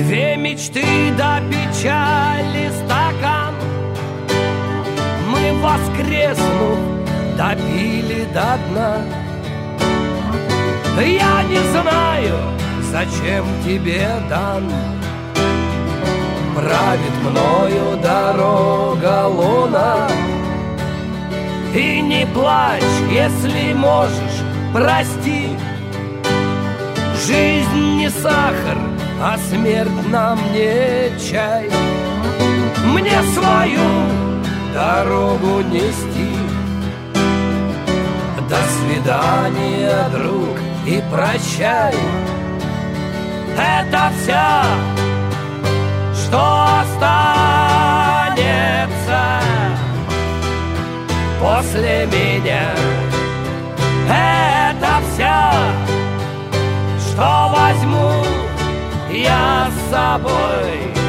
Две мечты до печали стакан мы, воскреснув, допили до дна. Я не знаю, зачем тебе дан. Правит мною дорога луна. И не плачь, если можешь, прости. Жизнь не сахар, а смерть нам не чай. Мне свою дорогу нести. До свидания, друг, и прощай. Это все, что останется после меня. Это все, что возьму я с собой.